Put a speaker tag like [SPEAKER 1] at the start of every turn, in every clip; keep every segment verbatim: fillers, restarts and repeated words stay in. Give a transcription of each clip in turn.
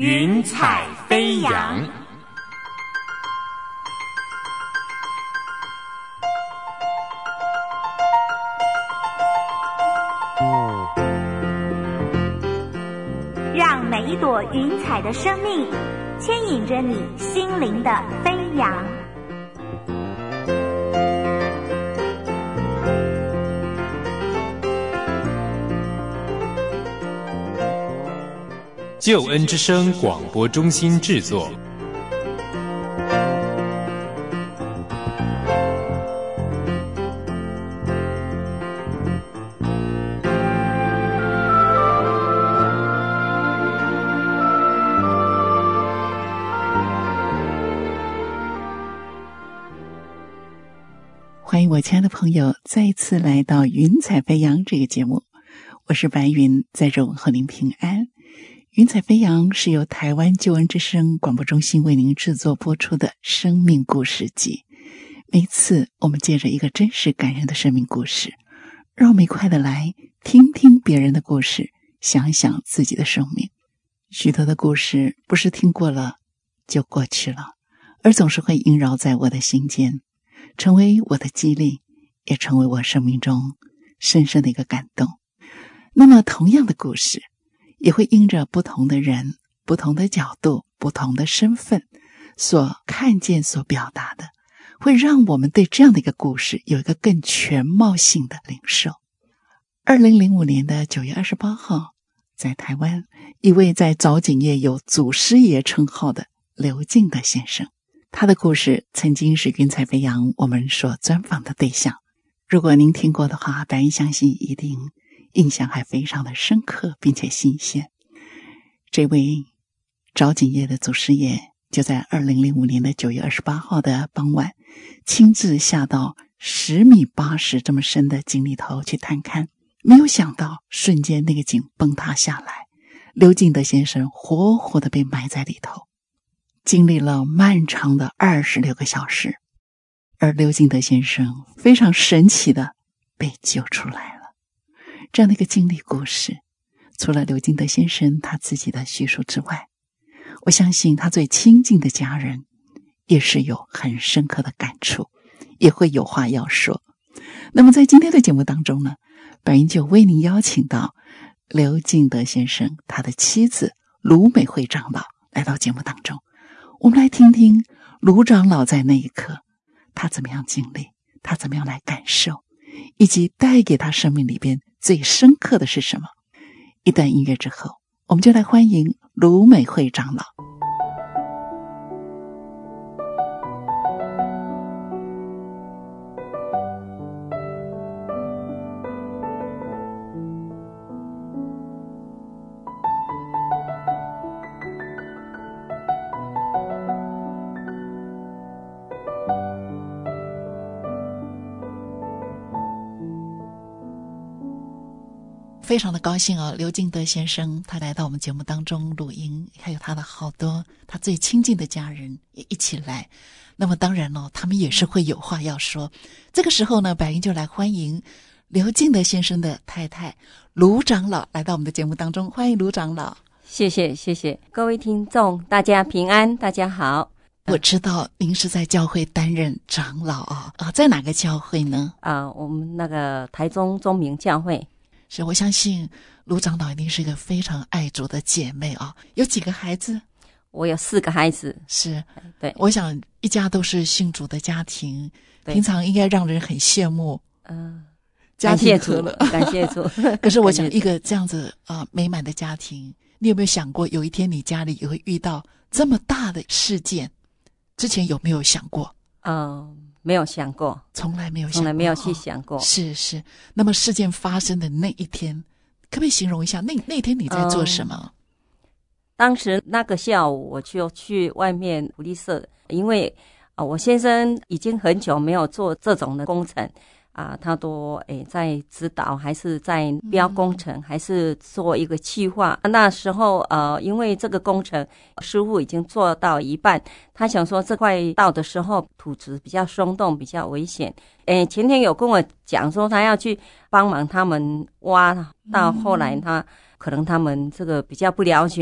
[SPEAKER 1] 云彩飞扬。
[SPEAKER 2] 让每一朵云彩的生命牵引着你心灵的飞扬。
[SPEAKER 1] 救恩之声广播中心制作。
[SPEAKER 3] 欢迎我亲爱的朋友再一次来到云彩飞扬这个节目，我是白云，在这问候您平安。云彩飞扬是由台湾救恩之声广播中心为您制作播出的生命故事集。每次我们借着一个真实感人的生命故事，让我们一块的来听听别人的故事，想想自己的生命。许多的故事不是听过了就过去了，而总是会萦绕在我的心间，成为我的激励，也成为我生命中深深的一个感动。那么同样的故事也会因着不同的人、不同的角度、不同的身份所看见、所表达的，会让我们对这样的一个故事有一个更全貌性的领受。二零零五年的九月二十八号，在台湾，一位在早景业有祖师爷称号的刘敬德先生，他的故事曾经是云彩飞扬我们所专访的对象。如果您听过的话，白云相信一定印象还非常的深刻并且新鲜。这位早景业的祖师爷就在二零零五年的九月二十八号的傍晚，亲自下到十米八十这么深的井里头去探看，没有想到瞬间那个井崩塌下来，刘敬德先生活活的被埋在里头，经历了漫长的二十六个小时，而刘敬德先生非常神奇的被救出来了。这样的一个经历故事，除了刘敬德先生他自己的叙述之外，我相信他最亲近的家人也是有很深刻的感触，也会有话要说。那么在今天的节目当中呢，白云就为您邀请到刘敬德先生他的妻子卢美惠长老来到节目当中，我们来听听卢长老在那一刻他怎么样经历，他怎么样来感受，以及带给他生命里边最深刻的是什么。一段音乐之后，我们就来欢迎卢美惠长老。非常的高兴哦，刘敬德先生他来到我们节目当中录音，还有他的好多他最亲近的家人也一起来。那么当然哦，他们也是会有话要说。这个时候呢，白云就来欢迎刘敬德先生的太太卢长老来到我们的节目当中，欢迎卢长老。
[SPEAKER 4] 谢谢谢谢各位听众，大家平安，大家好。
[SPEAKER 3] 我知道您是在教会担任长老啊、哦、啊，在哪个教会呢？
[SPEAKER 4] 啊、呃，我们那个台中中明教会。
[SPEAKER 3] 是，我相信卢长老一定是一个非常爱主的姐妹啊、哦。有几个孩子？
[SPEAKER 4] 我有四个孩子。
[SPEAKER 3] 是，
[SPEAKER 4] 对，
[SPEAKER 3] 我想一家都是信主的家庭，平常应该让人很羡慕。
[SPEAKER 4] 嗯、呃，
[SPEAKER 3] 家庭和乐，
[SPEAKER 4] 感谢主。
[SPEAKER 3] 可是我想一个这样子啊、呃、美满的家庭，你有没有想过有一天你家里也会遇到这么大的事件？之前有没有想过？
[SPEAKER 4] 嗯、呃。没有想过，
[SPEAKER 3] 从来没有想过，
[SPEAKER 4] 从来没有去想过。
[SPEAKER 3] 哦、是是。那么事件发生的那一天，可不可以形容一下那那天你在做什么？嗯、
[SPEAKER 4] 当时那个下午，我就去外面福利社，因为啊、呃，我先生已经很久没有做这种的工程啊、呃，他都诶在指导，还是在标工程，嗯、还是做一个企划。那时候呃，因为这个工程师傅已经做到一半，他想说这块到的时候土质比较松动，比较危险。诶，前天有跟我讲说他要去帮忙他们挖，到后来他、嗯、可能他们这个比较不了解。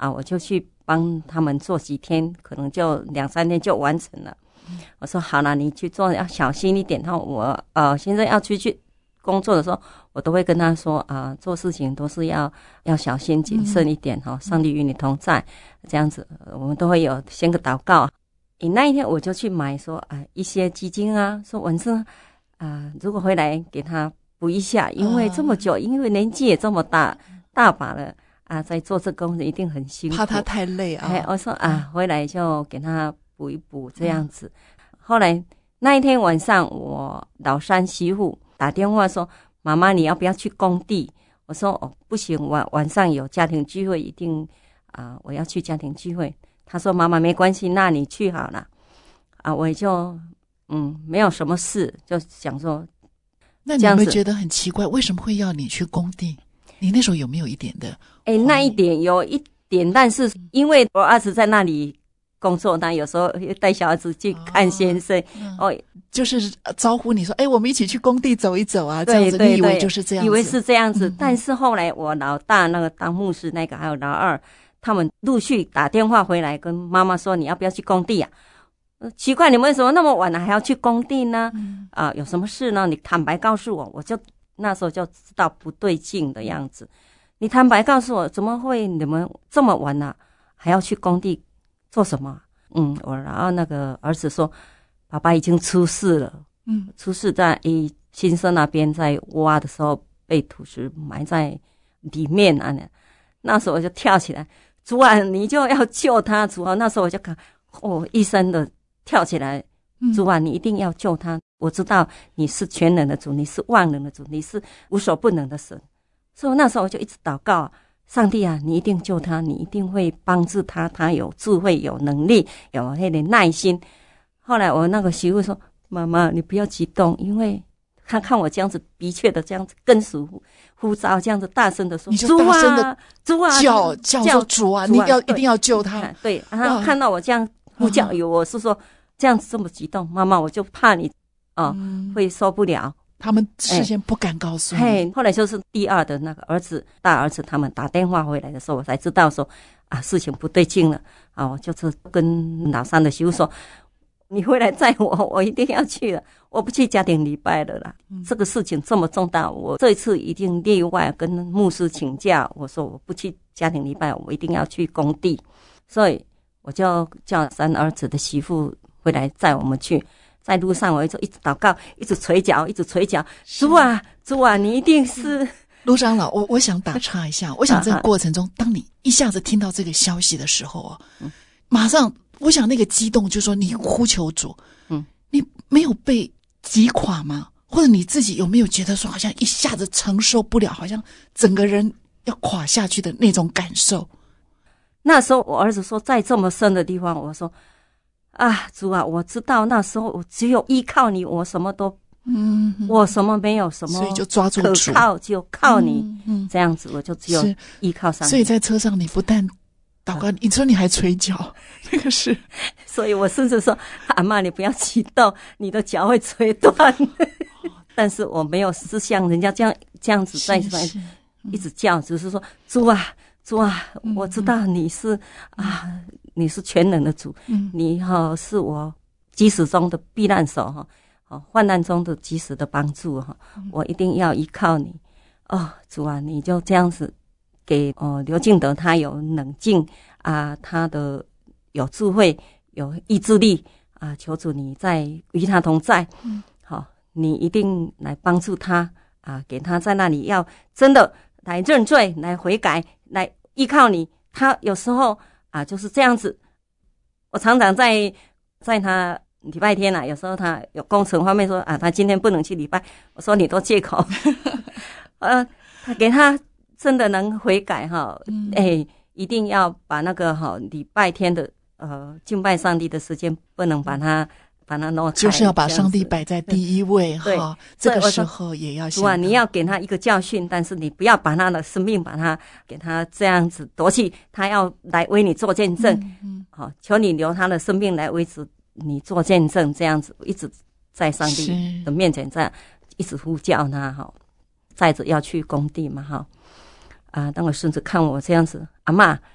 [SPEAKER 4] 啊，我就去帮他们做几天，可能就两三天就完成了。嗯、我说好了，你去做要小心一点。然后我呃现在要出去工作的时候，我都会跟他说啊、呃，做事情都是要要小心谨慎一点哈、嗯，上帝与你同在，这样子我们都会有先个祷告。你那一天我就去买说啊、呃、一些基金啊，说晚上啊、呃、如果回来给他补一下，因为这么久，因为年纪也这么大大把了。啊，在做这工作一定很辛苦，
[SPEAKER 3] 怕他太累啊。
[SPEAKER 4] 哎，我说啊，回来就给他补一补这样子。嗯、后来那一天晚上，我老三媳妇打电话说：“妈妈，你要不要去工地？”我说：“哦，不行，晚晚上有家庭聚会，一定啊，我要去家庭聚会。”他说：“妈妈没关系，那你去好了。”啊，我也就嗯没有什么事，就想说，
[SPEAKER 3] 那你有没有觉得很奇怪，为什么会要你去工地？你那时候有没有一点的？
[SPEAKER 4] 哎，那一点有一点，但是因为我儿子在那里工作，他有时候带小孩子去看先生，哦，嗯、哦
[SPEAKER 3] 就是招呼你说，哎，我们一起去工地走一走啊，这样子，
[SPEAKER 4] 对对对，
[SPEAKER 3] 你以为就是这样子，
[SPEAKER 4] 以为是这样子，
[SPEAKER 3] 嗯、
[SPEAKER 4] 但是后来我老大那个当牧师那个，还有老二，他们陆续打电话回来跟妈妈说，你要不要去工地啊？奇怪，你们为什么那么晚了还要去工地呢？嗯、啊，有什么事呢？你坦白告诉我，我就。那时候就知道不对劲的样子，你坦白告诉我，怎么会你们这么晚了、啊、还要去工地做什么？嗯，我然后那个儿子说，爸爸已经出事了，嗯，出事在一新生那边在挖的时候被土石埋在里面啊。那时候我就跳起来，主啊，你就要救他，主啊！那时候我就看，哦，一声的跳起来。主啊，你一定要救他！我知道你是全能的主，你是万能的主，你是无所不能的神。所以那时候我就一直祷告，上帝啊，你一定救他，你一定会帮助他，他有智慧，有能力，有那点耐心。后来我那个媳妇说：“妈妈，你不要激动，因为他看我这样子，的确的这样子跟属呼召，这样子大声的说，
[SPEAKER 3] 你就大声的
[SPEAKER 4] 主啊，
[SPEAKER 3] 叫叫说主啊，你要一定要救他。
[SPEAKER 4] 对，然后看到我这样呼叫，有我是说。”这样子这么激动，妈妈，我就怕你哦、嗯、会受不了。
[SPEAKER 3] 他们事先不敢告诉你。
[SPEAKER 4] 嘿，后来就是第二的那个儿子、大儿子他们打电话回来的时候，我才知道说啊事情不对劲了啊！我就是跟老三的媳妇说，你回来载我，我一定要去了，我不去家庭礼拜了啦。嗯、这个事情这么重大，我这一次一定例外跟牧师请假，我说我不去家庭礼拜，我一定要去工地，所以我就叫三儿子的媳妇。回来载我们去，在路上我就一直祷告，一直捶脚，一直捶脚。主啊，主啊，你一定是
[SPEAKER 3] 卢长老。我我想打岔一下，我想这个过程中，当你一下子听到这个消息的时候啊，嗯、马上我想那个激动，就是说你呼求主，嗯，你没有被击垮吗？或者你自己有没有觉得说，好像一下子承受不了，好像整个人要垮下去的那种感受？
[SPEAKER 4] 那时候我儿子说，在这么深的地方，我说。啊，主啊，我知道那时候我只有依靠你，我什么都，嗯，我什么没有，什么，
[SPEAKER 3] 所以就抓住主，
[SPEAKER 4] 可靠就靠你，嗯嗯、这样子我就只有依靠上帝。
[SPEAKER 3] 所以在车上你不但祷告，啊、你说你还捶脚，那个是，
[SPEAKER 4] 所以我甚至说，阿嬷你不要激动，你的脚会捶断。但是我没有是像人家这样这样子在一直叫，只是说主啊。主啊，我知道你是、嗯、啊，你是全能的主，嗯、你哈、哦、是我即时中的避难所哈，哦患难中的及时的帮助哈，嗯、我一定要依靠你哦，主啊，你就这样子给哦刘敬德他有冷静啊，他的有智慧有意志力啊，求主你在与他同在，嗯，好、哦，你一定来帮助他啊，给他在那里要真的来认罪来悔改。来依靠你，他有时候啊就是这样子。我常常在在他礼拜天啊，有时候他有工程方面说啊，他今天不能去礼拜，我说你都借口。呃，他给他真的能悔改哈，嗯、哎，一定要把那个哈礼拜天的呃敬拜上帝的时间不能把它。把它挪开，
[SPEAKER 3] 就是要把上帝摆在第一位哈。这个时候也要想，
[SPEAKER 4] 主啊，你要给他一个教训，但是你不要把他的生命把他给他这样子夺去，他要来为你做见证。嗯嗯，好、哦，求你留他的生命来维持你做见证，这样子一直在上帝的面前这样一直呼叫他哈。再者要去工地嘛哈，啊，当我孙子看我这样子，阿嬷，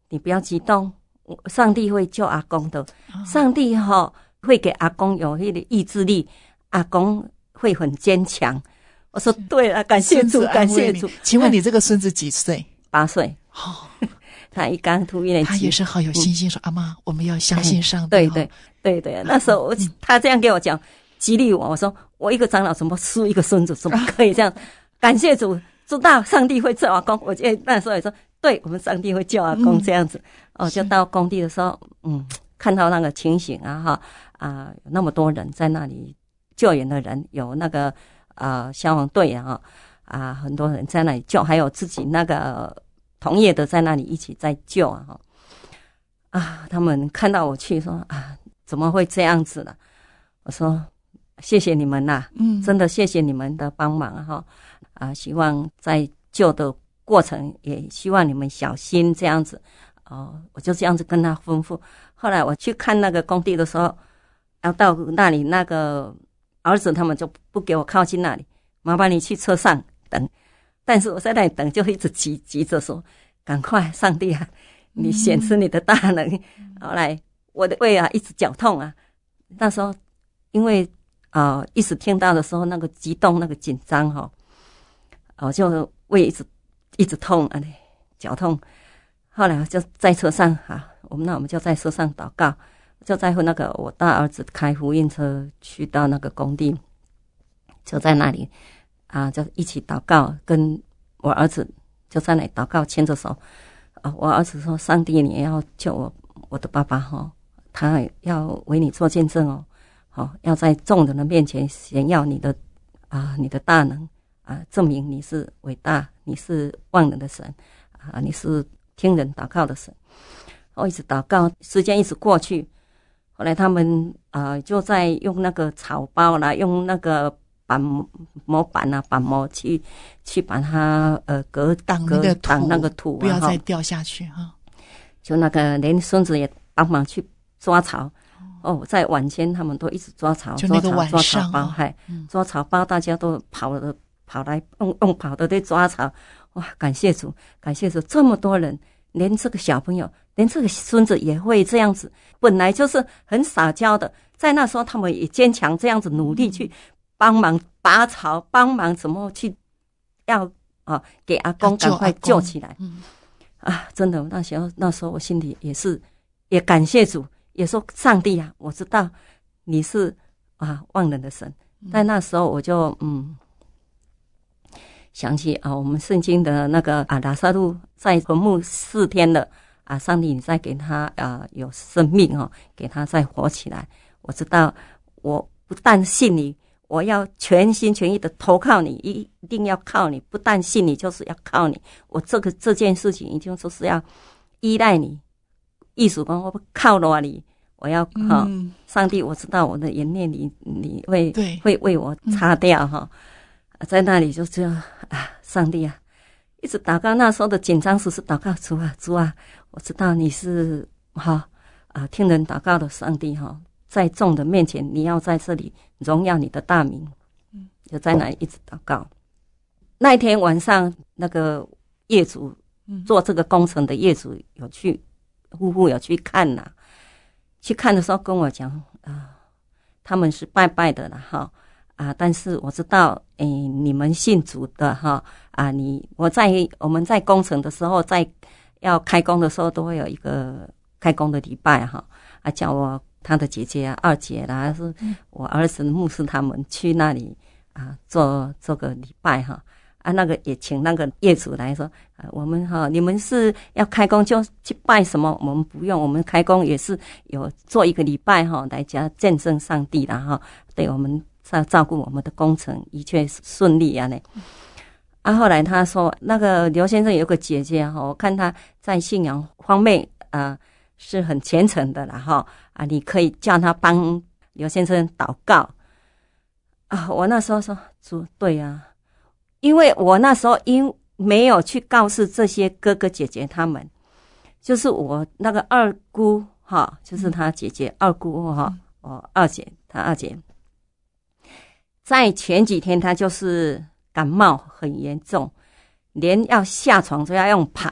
[SPEAKER 4] 你不要激动，上帝会救阿公的，上帝哈、哦、会给阿公有那个意志力，阿公会很坚强。我说对了，感谢主，感谢主。
[SPEAKER 3] 请问你这个孙子几岁？
[SPEAKER 4] 八岁。
[SPEAKER 3] 哦，
[SPEAKER 4] 他一刚读一年级，
[SPEAKER 3] 他也是好有信心，说、嗯、阿妈，我们要相信上帝。
[SPEAKER 4] 对对对对，那时候我、嗯、他这样给我讲，激励我。我说我一个长老怎么输一个孙子，怎么可以这样？感谢主，知道上帝会救阿公。我记得那时候也说，对，我们上帝会救阿公这样子。嗯、哦，就到工地的时候，嗯，看到那个情形啊，哈啊，有那么多人在那里救援的人，有那个呃消防队啊，啊，很多人在那里救，还有自己那个。同业的在那里一起在救啊，啊，他们看到我去说啊，怎么会这样子呢？我说谢谢你们呐、啊，嗯，真的谢谢你们的帮忙哈，啊，希望在救的过程也希望你们小心这样子哦，我就这样子跟他吩咐。后来我去看那个工地的时候，要到那里，那个儿子他们就不给我靠近那里，麻烦你去车上等。但是我在那里等，就一直急急着说：“赶快，上帝啊，你显示你的大能。嗯”后来我的胃啊一直绞痛啊，那时候因为啊、呃、一直听到的时候，那个激动、那个紧张哈，我就胃一直一直痛啊，绞痛。后来就在车上啊，我们那我们就在车上祷告，就在那个我大儿子开福音车去到那个工地，就在那里。啊，就一起祷告，跟我儿子就在那里祷告，牵着手。啊，我儿子说：“上帝，你要救我，我的爸爸哈，他要为你做见证哦，好，要在众人的面前显耀你的啊，你的大能啊，证明你是伟大，你是万能的神啊，你是听人祷告的神。”我一直祷告，时间一直过去，后来他们啊就在用那个草包啦，用那个。板模板啊，板模去去把它呃隔
[SPEAKER 3] 挡那个
[SPEAKER 4] 挡那个土、啊，
[SPEAKER 3] 不要再掉下去哈、啊。
[SPEAKER 4] 就那个连孙子也帮忙去抓草哦，在晚间他们都一直抓草，
[SPEAKER 3] 就那个晚上、
[SPEAKER 4] 抓草包，嗨、嗯，抓草包大家都跑了跑来用用跑的在抓草，哇！感谢主，感谢主，这么多人，连这个小朋友，连这个孙子也会这样子，本来就是很撒娇的，在那时候他们也坚强这样子努力去。帮忙拔草，帮忙怎么去要啊给阿公赶快救起来、嗯、啊！真的，那时候那时候我心里也是也感谢主，也说上帝啊，我知道你是啊万能的神。嗯、但那时候我就嗯想起啊，我们圣经的那个啊拉撒路在坟墓四天了啊，上帝你再给他啊有生命哦，给他再活起来。我知道我不但信你。我要全心全意的投靠你，一定要靠你，不但信你，就是要靠你。我这个这件事情一定就是要依赖你，意思说我不靠了你，我要哈、嗯哦，上帝，我知道我的眼泪你你会会为我擦掉哈、嗯，在那里就这样啊，上帝啊，一直祷告。那时候的紧张时是祷告主啊主啊，我知道你是哈啊听人祷告的上帝哈。在众的面前，你要在这里荣耀你的大名，就在那里一直祷告。那一天晚上，那个业主做这个工程的业主有去，夫妇有去看呐、啊。去看的时候跟我讲啊，他们是拜拜的了哈啊，但是我知道，诶，你们信主的哈啊，你我在我们在工程的时候，在要开工的时候，都会有一个开工的礼拜哈啊，叫我。他的姐姐啊，二姐啦，还是我儿子牧师他们去那里啊做做个礼拜哈啊，那个也请那个业主来说啊，我们哈你们是要开工就去拜什么？我们不用，我们开工也是有做一个礼拜哈，来加见证上帝啦哈，对我们照照顾我们的工程一切顺利啊呢。啊，后来他说那个刘先生有个姐姐哈，我看他在信仰方面啊。是很虔诚的啦哈啊，你可以叫他帮刘先生祷告啊。我那时候说主对啊，因为我那时候因没有去告诉这些哥哥姐姐他们，就是我那个二姑哈，就是他姐姐、嗯、二姑哈，我二姐他二姐，在前几天他就是感冒很严重，连要下床都要用爬的。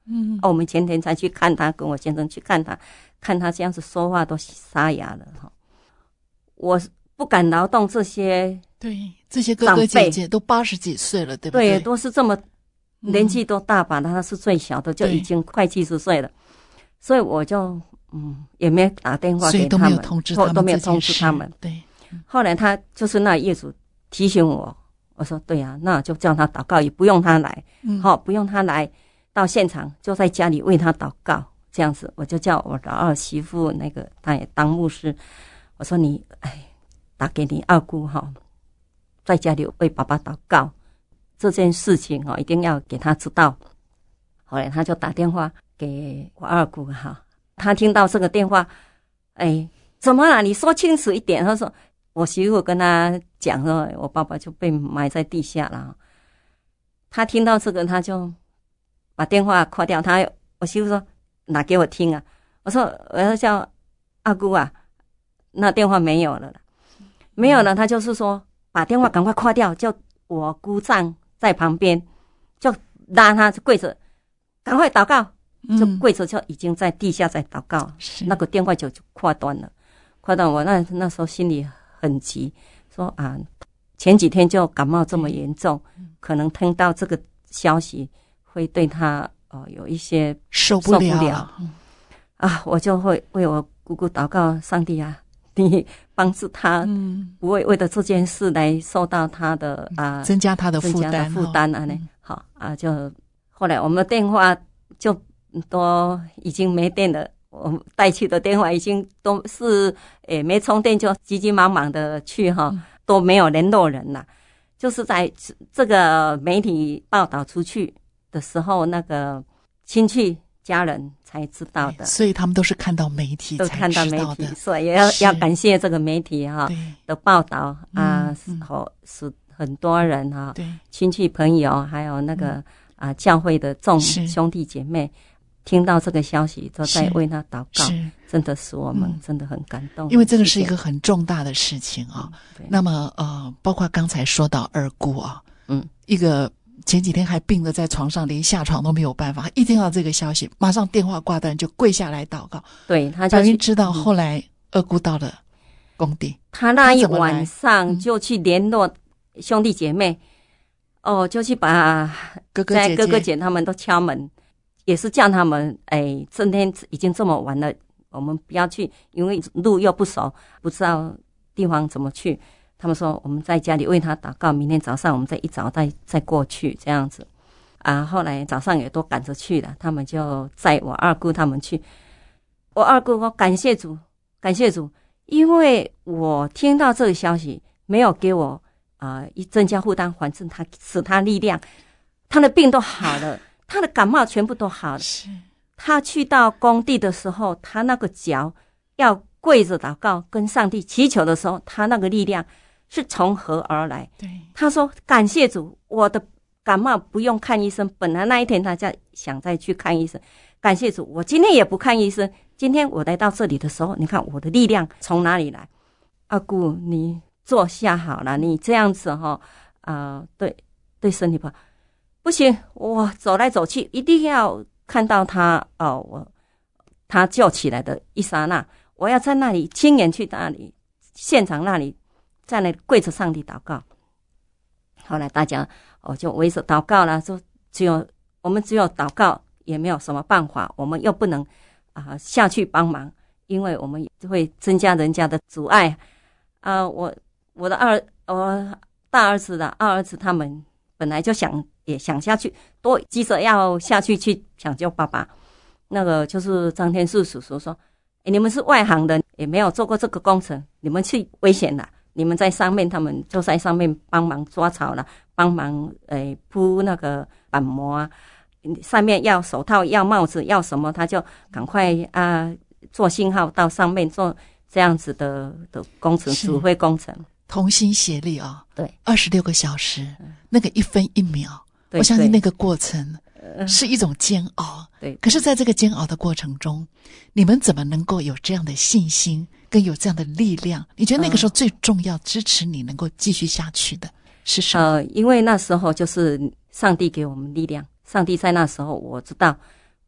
[SPEAKER 4] 嗯，哦，我们前天才去看他，跟我先生去看他，看他这样子说话都沙哑了哈。我不敢劳动这些，
[SPEAKER 3] 对，这些哥哥姐姐都八十几岁了，对不对？
[SPEAKER 4] 对，都是这么年纪都大吧，他是最小的，就已经快七十岁了，所以我就嗯也没打电话给他们，
[SPEAKER 3] 所以都没有通知他们，
[SPEAKER 4] 都没有通知他们。
[SPEAKER 3] 对，
[SPEAKER 4] 后来他就是那业主提醒我，我说对啊，那就叫他祷告，也不用他来，嗯，好，不用他来到现场，就在家里为他祷告，这样子，我就叫我的二媳妇，那个他也当牧师，我说你哎打给你二姑哈，在家里为爸爸祷告。这件事情一定要给他知道。后来他就打电话给我二姑哈，他听到这个电话，哎，怎么了？你说清楚一点。他说我媳妇跟他讲说，我爸爸就被埋在地下了。他听到这个，他就把电话挂掉。他我媳妇说拿给我听啊。我说我要叫二姑啊，那电话没有了，没有了。他就是说把电话赶快挂掉，叫我姑丈在旁边就拉他跪着赶快祷告，就跪着就已经在地下在祷告，嗯，那个电话就就挂断了，挂断我那那时候心里很急，说啊前几天就感冒这么严重，嗯，可能听到这个消息会对他呃有一些
[SPEAKER 3] 受不了，受不了
[SPEAKER 4] 啊，我就会为我姑姑祷告，上帝啊，你帮助他，嗯，不会为了这件事来受到他的啊、呃、
[SPEAKER 3] 增加他的负担
[SPEAKER 4] 负担啊呢、嗯。好啊，就后来我们的电话就都已经没电了，我们带去的电话已经都是诶没充电，就急急忙忙的去哈，嗯，都没有联络人了。就是在这个媒体报道出去的时候，那个亲戚家人才知道的，
[SPEAKER 3] 所以他们都是看到媒体才知道的，都看到媒体，
[SPEAKER 4] 所以也要要感谢这个媒体哈的报道啊，好，使很多人哈，亲戚朋友还有那个啊、呃、教会的众兄弟姐妹听到这个消息都在为他祷告，真的使我们真的很感动，
[SPEAKER 3] 因为这个是一个很重大的事情啊。嗯，那么呃，包括刚才说到二姑啊，嗯，一个。前几天还病得在床上，连下床都没有办法。一听到这个消息，马上电话挂断，就跪下来祷告。
[SPEAKER 4] 对，他就
[SPEAKER 3] 白云知道后来二姑到了工地，
[SPEAKER 4] 他那一晚上就去联络兄弟姐妹，嗯、哦，就去把
[SPEAKER 3] 哥哥姐姐、
[SPEAKER 4] 哥哥姐他们都敲门，也是叫他们，哎，今天已经这么晚了，我们不要去，因为路又不熟，不知道地方怎么去。他们说我们在家里为他祷告，明天早上我们再一早再再过去这样子啊。后来早上也都赶着去了，他们就载我二姑他们去。我二姑说感谢主，感谢主，因为我听到这个消息，没有给我啊、呃、增加负担，反正他使他力量，他的病都好了，他的感冒全部都好了。他去到工地的时候，他那个脚要跪着祷告，跟上帝祈求的时候，他那个力量是从何而来？对，他说感谢主，我的感冒不用看医生，本来那一天他在想再去看医生，感谢主，我今天也不看医生，今天我来到这里的时候，你看我的力量从哪里来？阿姑，你坐下好了，你这样子哈、哦，啊、呃，对对身体不好，不行，我走来走去，一定要看到他哦，我他救起来的一刹那，我要在那里亲眼去那里现场那里。在那跪着上帝祷告，后来大家哦就围着祷告了，就只有我们只有祷告，也没有什么办法，我们又不能啊、呃、下去帮忙，因为我们会增加人家的阻碍啊、呃。我我的二我大儿子的二儿子他们本来就想也想下去，都急着要下去去抢救爸爸。那个就是张天树叔叔说：“哎，你们是外行人，也没有做过这个工程，你们去危险了。”你们在上面，他们就在上面帮忙抓草了，帮忙诶铺那个板膜啊，上面要手套、要帽子、要什么，他就赶快啊做信号到上面做这样子的的工程，指挥工程，
[SPEAKER 3] 同心协力啊、哦，
[SPEAKER 4] 对，
[SPEAKER 3] 二十六个小时，那个一分一秒，我相信那个过程是一种煎熬，对。可是，在这个煎熬的过程中，你们怎么能够有这样的信心？跟有这样的力量，你觉得那个时候最重要支持你能够继续下去的是什么？
[SPEAKER 4] 呃，因为那时候就是上帝给我们力量，上帝在那时候我知道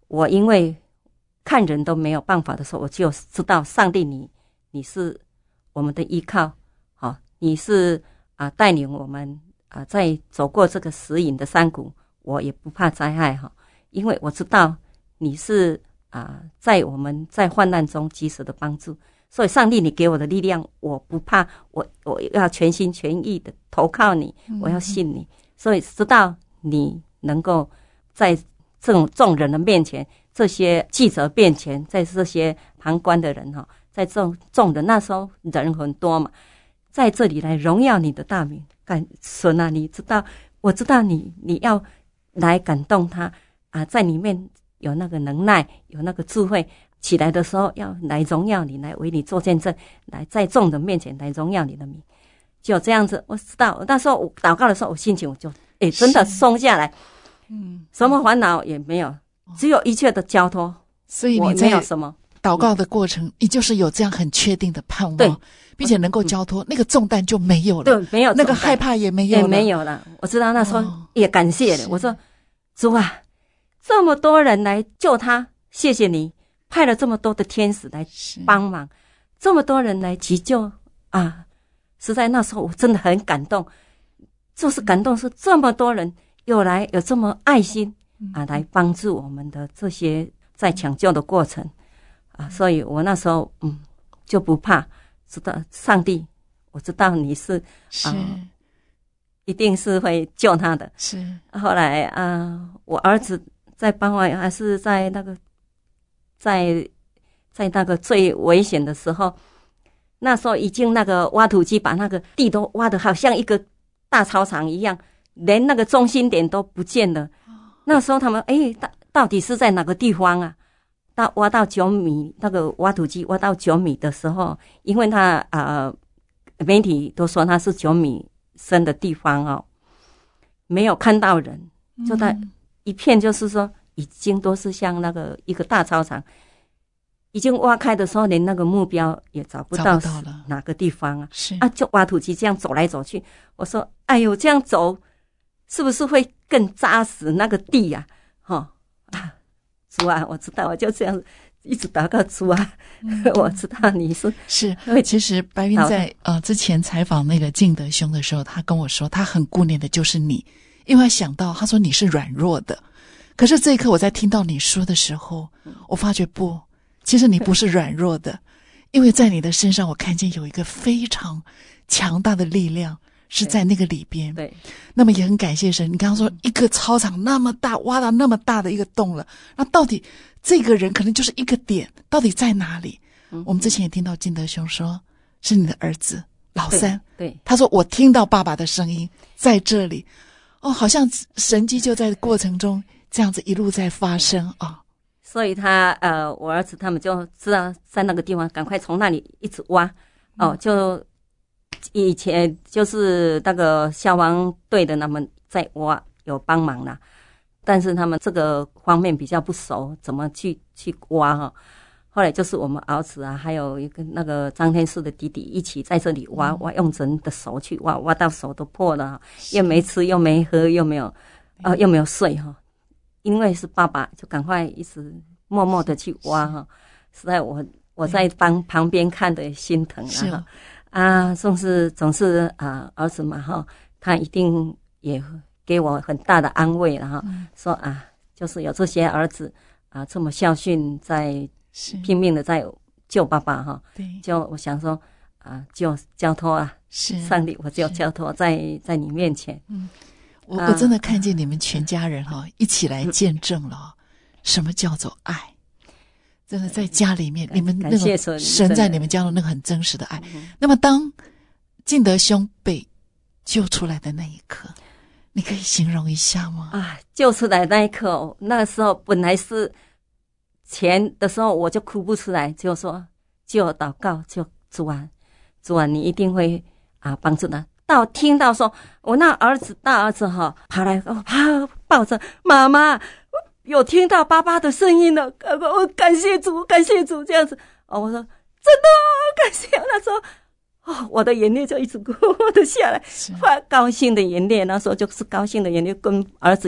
[SPEAKER 4] 我因为看人都没有办法的时候，我就知道上帝你你是我们的依靠，好、哦，你是啊带领我们啊在走过这个死荫的山谷，我也不怕灾害哈、哦，因为我知道你是啊在我们在患难中及时的帮助，所以上帝你给我的力量，我不怕，我我要全心全意的投靠你，我要信你，所以知道你能够在这种众人的面前，这些记者面前，在这些旁观的人哈，在这种众人那时候人很多嘛，在这里来荣耀你的大名。感神啊，你知道，我知道你你要来感动他啊，在里面有那个能耐，有那个智慧，起来的时候要来荣耀你，来为你做见证，来在众人面前来荣耀你的名。就这样子，我知道那时候我祷告的时候，我心情我就诶真的松下来，嗯，什么烦恼也没有，只有一切的交托。
[SPEAKER 3] 所以你
[SPEAKER 4] 没有什么
[SPEAKER 3] 祷告的过程，你就是有这样很确定的盼
[SPEAKER 4] 对
[SPEAKER 3] 望，并且能够交托，那个重担就没有了，
[SPEAKER 4] 对，没有
[SPEAKER 3] 那个害怕也没有了，
[SPEAKER 4] 也没有了。我知道那时候
[SPEAKER 3] 哦
[SPEAKER 4] 也感谢了，我说主啊，这么多人来救他，谢谢你派了这么多的天使来帮忙，这么多人来急救啊！实在那时候我真的很感动，就是感动是这么多人有来有这么爱心啊，来帮助我们的这些在抢救的过程啊，所以我那时候嗯就不怕，知道上帝，我知道你是啊，一定是会救他的。
[SPEAKER 3] 是
[SPEAKER 4] 后来啊，我儿子在傍晚还是在那个在在那个最危险的时候。那时候已经那个挖土机把那个地都挖得好像一个大操场一样，连那个中心点都不见了。那时候他们诶到到底是在哪个地方啊？到挖到九米，那个挖土机挖到九米的时候，因为他呃媒体都说他是九米深的地方哦，没有看到人，就在一片就是说已经都是像那个一个大操场。已经挖开的时候，连那个目标也找不到哪个地方啊！是啊，就挖土机这样走来走去。我说：“哎呦，这样走是不是会更扎实那个地呀、啊？”哈、哦、啊，主啊，我知道，我就这样一直祷告主啊，嗯、我知道你是
[SPEAKER 3] 是。其实白云在呃之前采访那个敬德兄的时候，他跟我说，他很顾念的就是你，因为他想到他说你是软弱的，可是这一刻我在听到你说的时候，我发觉不。其实你不是软弱的，因为在你的身上我看见有一个非常强大的力量是在那个里边。
[SPEAKER 4] 对，
[SPEAKER 3] 那么也很感谢神，你刚刚说一个操场那么大，挖到那么大的一个洞了，那到底这个人可能就是一个点，到底在哪里？嗯、我们之前也听到金德兄说是你的儿子老三，
[SPEAKER 4] 对，对，
[SPEAKER 3] 他说我听到爸爸的声音在这里，哦，好像神迹就在过程中这样子一路在发生啊。哦，
[SPEAKER 4] 所以他呃，我儿子他们就知道在那个地方，赶快从那里一直挖哦。就以前就是那个消防队的他们在挖，有帮忙啦，但是他们这个方面比较不熟，怎么去去挖哈、哦？后来就是我们儿子啊，还有一个那个张天师的弟弟一起在这里挖挖，用人的手去挖，挖到手都破了，又没吃又没喝又没有呃又没有睡哈。因为是爸爸，就赶快一直默默的去挖哈，实在我我在帮旁边看的心疼了哈，啊，总是总是啊儿子嘛哈，他一定也给我很大的安慰了哈，嗯、说啊，就是有这些儿子啊这么孝顺，在拼命的在救爸爸哈，就我想说啊，就交托啊，是上帝，我就交托在在你面前，嗯。
[SPEAKER 3] 我我真的看见你们全家人哈、哦、一起来见证了、哦、什么叫做爱，真的在家里面你们那个神在你们家的那个很真实的爱。那么当敬德兄被救出来的那一刻，你可以形容一下吗？
[SPEAKER 4] 啊，救出来那一刻，那个时候本来是前的时候我就哭不出来，就说就祷告，就主啊主啊，你一定会啊帮助他。到听到说我那儿子大儿子哈跑来哦啪抱着妈妈，有听到爸爸的声音了，我感谢主感谢主这样子哦，我说真的感谢，那时候哦我的眼泪就一直哭的下来，发高兴的眼泪，那时候就是高兴的眼泪，跟儿子一起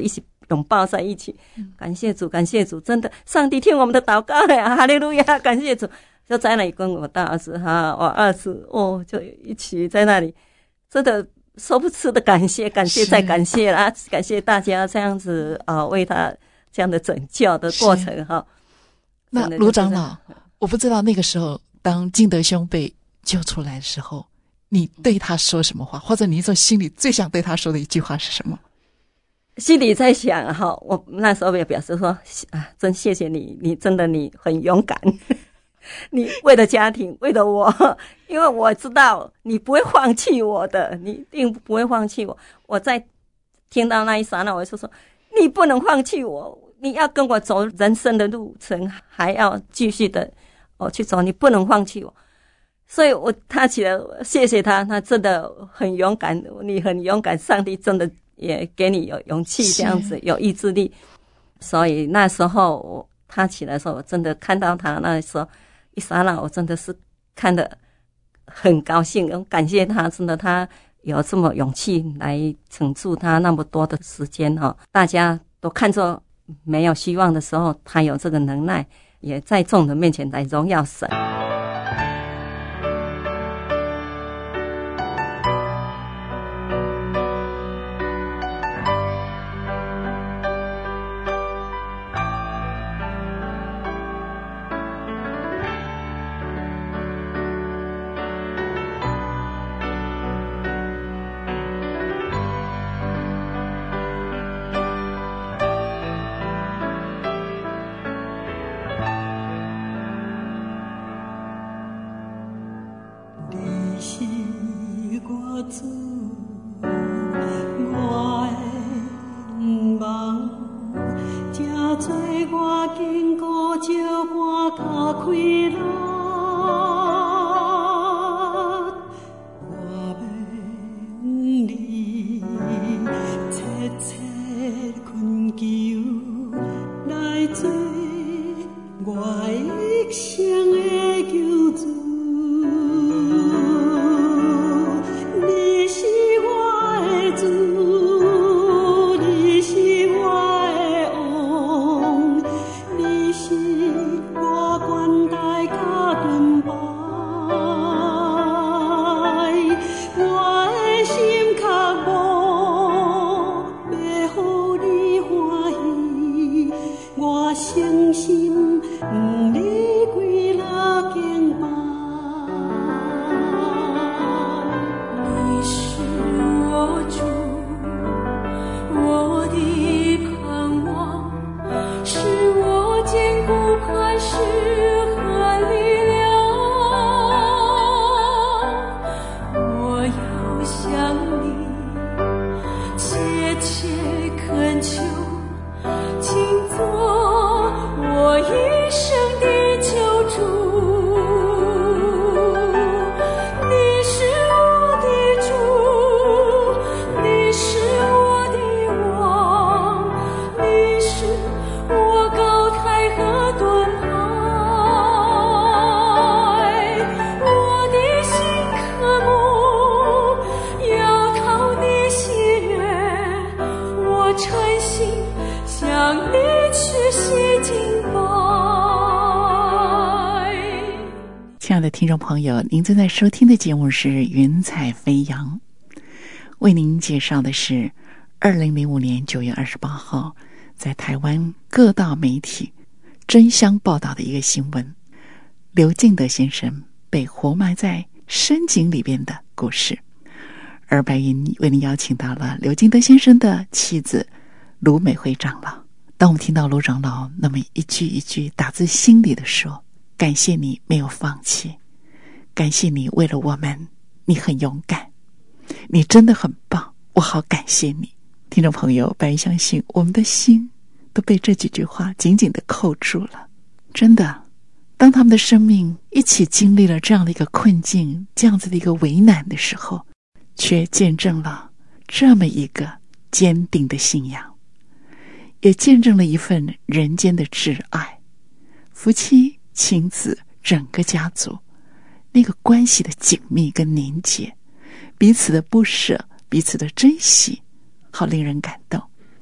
[SPEAKER 4] 拥抱在一起。感谢主，感谢主，真的，上帝听我们的祷告呀，哈利路亚，感谢主。就在那里跟我大儿子哈，我儿子哦，就一起在那里，真的说不出的感谢，感谢再感谢啦，感谢大家这样子啊、呃，为他这样的拯救的过程哈。
[SPEAKER 3] 那卢长老，我不知道那个时候当金德兄被救出来的时候，你对他说什么话，或者你从心里最想对他说的一句话是什么？
[SPEAKER 4] 心里在想哈，我那时候也表示说啊，真谢谢你，你真的你很勇敢。你为了家庭，为了我，因为我知道你不会放弃我的，你一定不会放弃我。我在听到那一刹那，我就说你不能放弃我，你要跟我走人生的路程，还要继续的我去走，你不能放弃我。所以我他起来，谢谢他，他真的很勇敢，你很勇敢，上帝真的也给你有勇气，这样子有意志力。所以那时候我他起来的时候，我真的看到他那时候一刹那，我真的是看得很高兴，感谢他，真的他有这么勇气来撑住他那么多的时间哈。大家都看着没有希望的时候，他有这个能耐，也在众人面前来荣耀神。
[SPEAKER 3] 亲爱的听众朋友，您正在收听的节目是云彩飞扬，为您介绍的是二零零五年九月二十八号在台湾各大媒体争相报道的一个新闻，刘敬德先生被活埋在深井里边的故事。而白云为您邀请到了刘敬德先生的妻子卢美惠长老。当我们听到卢长老那么一句一句打自心里的说，感谢你没有放弃，感谢你为了我们，你很勇敢，你真的很棒，我好感谢你。听众朋友，白云相信我们的心都被这几句话紧紧地扣住了。真的，当他们的生命一起经历了这样的一个困境，这样子的一个为难的时候，却见证了这么一个坚定的信仰，也见证了一份人间的挚爱，夫妻亲子整个家族那个关系的紧密跟凝结，彼此的不舍，彼此的珍惜，好令人感动。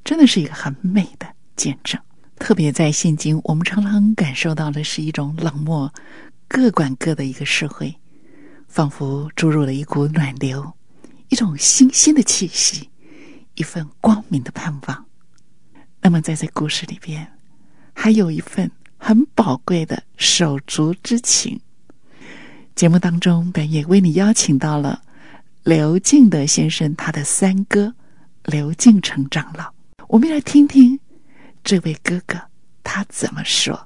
[SPEAKER 3] 真的是一个很美的见证。特别在现今我们常常感受到的是一种冷漠各管各的一个社会，仿佛注入了一股暖流，一种新鲜的气息，一份光明的盼望。那么在这故事里边还有一份很宝贵的手足之情。节目当中本也为你邀请到了刘敬德先生他的三哥刘敬成长老，我们来听听这位哥哥他怎么说。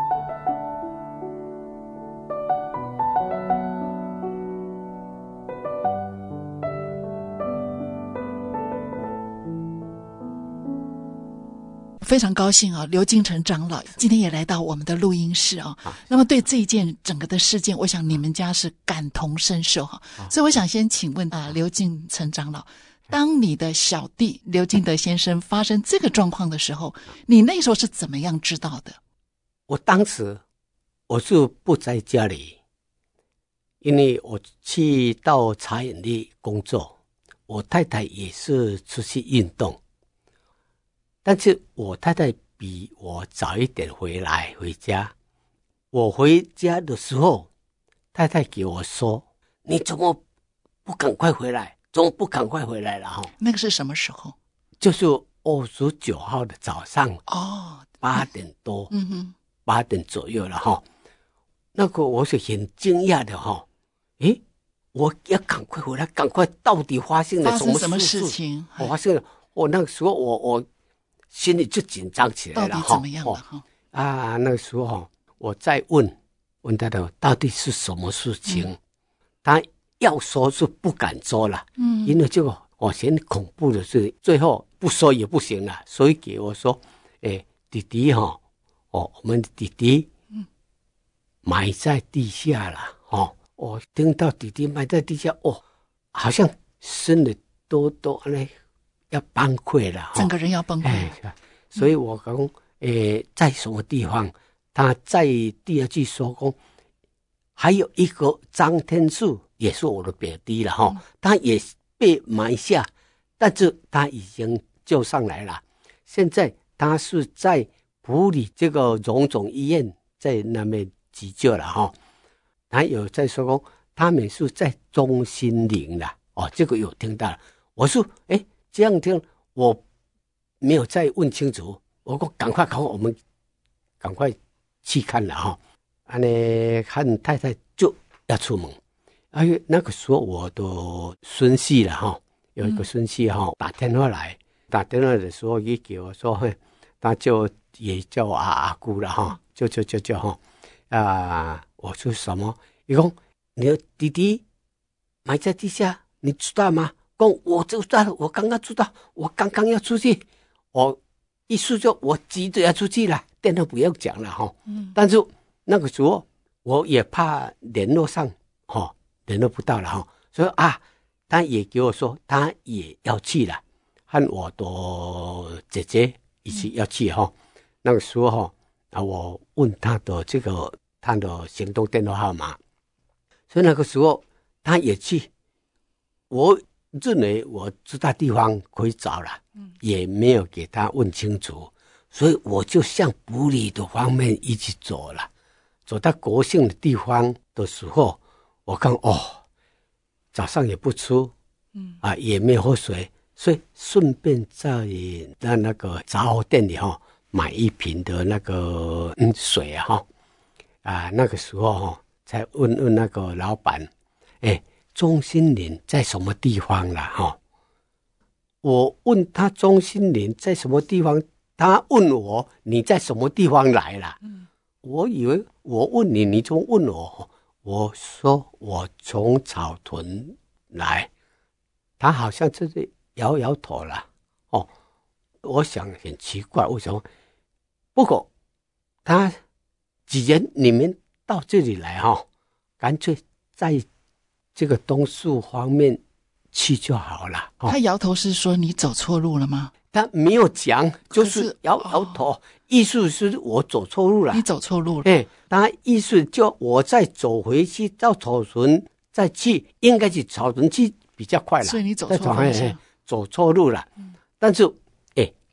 [SPEAKER 3] 非常高兴啊，刘敬成长老今天也来到我们的录音室啊。那么对这一件整个的事件，我想你们家是感同身受哈。所以我想先请问啊，刘敬成长老，当你的小弟刘敬德先生发生这个状况的时候，你那时候是怎么样知道的？
[SPEAKER 5] 我当时我是不在家里，因为我去到茶园里工作，我太太也是出去运动。但是我太太比我早一点回来回家，我回家的时候，太太给我说：“你怎么不赶快回来？怎么不赶快回来了？”哈，
[SPEAKER 3] 那个是什么时候？
[SPEAKER 5] 就是二十九号的早上
[SPEAKER 3] 哦，
[SPEAKER 5] 八点多，
[SPEAKER 3] 嗯哼，
[SPEAKER 5] 八点左右了哈。那个我是很惊讶的哈，诶，我要赶快回来，赶快，到底发生了什么事？
[SPEAKER 3] 发生什么事情？
[SPEAKER 5] 我发现了，我那个时候我我。心里就紧张起来了，
[SPEAKER 3] 到底怎么样了哈、哦？
[SPEAKER 5] 啊，那个时候我再问问他的到底是什么事情，嗯、他要说是不敢说了，嗯，因为这个我嫌恐怖的是，最后不说也不行了，所以给我说，哎，弟弟哈、哦，哦，我们的弟弟，嗯，埋在地下了，哦，我听到弟弟埋在地下，哦，好像心里都都那。要崩溃了，
[SPEAKER 3] 整个人要崩溃了、
[SPEAKER 5] 哎、所以我讲，诶、呃，在什么地方？他在第二句说讲，还有一个张天树，也是我的表弟了哈、嗯，他也被埋下，但是他已经救上来了。现在他是在埔里这个荣总医院在那边急救了哈。还有在说讲，他们是在中心陵了哦，这个有听到了。我说，诶。这样听，我没有再问清楚。我说赶快，赶快，我们赶快去看了哈。安尼和太太就要出门。哎，那个时候我的孙婿了哈，有一个孙婿哈打电话来，打电话的时候也给我说，他就也叫我阿阿姑了哈，就就就就哈啊，我说什么？伊讲你的弟弟埋在地下，你知道吗？讲我知道，我刚刚知道，我刚刚要出去，我一说就我急着要出去了，电话不要讲了哈。嗯。但是那个时候我也怕联络上哈，联络不到了哈，所以啊，他也给我说他也要去了，和我的姐姐一起要去哈、嗯。那个时候哈啊，我问他的这个他的行动电话号码，所以那个时候他也去，我。认为我知道地方可以找了，嗯，也没有给他问清楚，所以我就向埔里的方面一起走了。走到国姓的地方的时候，我看哦，早上也不出，嗯啊，也没有喝水，所以顺便在那那个杂货店里哈、哦、买一瓶的那个嗯水哈、哦，啊，那个时候哈、哦、才问问那个老板，哎。中心陵在什么地方了哈？我问他中心陵在什么地方，他问我你在什么地方来了？嗯，我以为我问你，你怎么问我？我说我从草屯来，他好像就是摇摇头了。哦，我想很奇怪，为什么？不过他既然你们到这里来哈，干脆在。这个东树方面去就好了、哦。
[SPEAKER 3] 他摇头是说你走错路了吗？
[SPEAKER 5] 他没有讲，就是摇摇头、哦。意思是我走错路了。
[SPEAKER 3] 你走错路了。
[SPEAKER 5] 哎，他意思就我再走回去到草屯再去，应该去草屯去比较快了。
[SPEAKER 3] 所以你走错方向，
[SPEAKER 5] 走错路了。嗯、但是哎，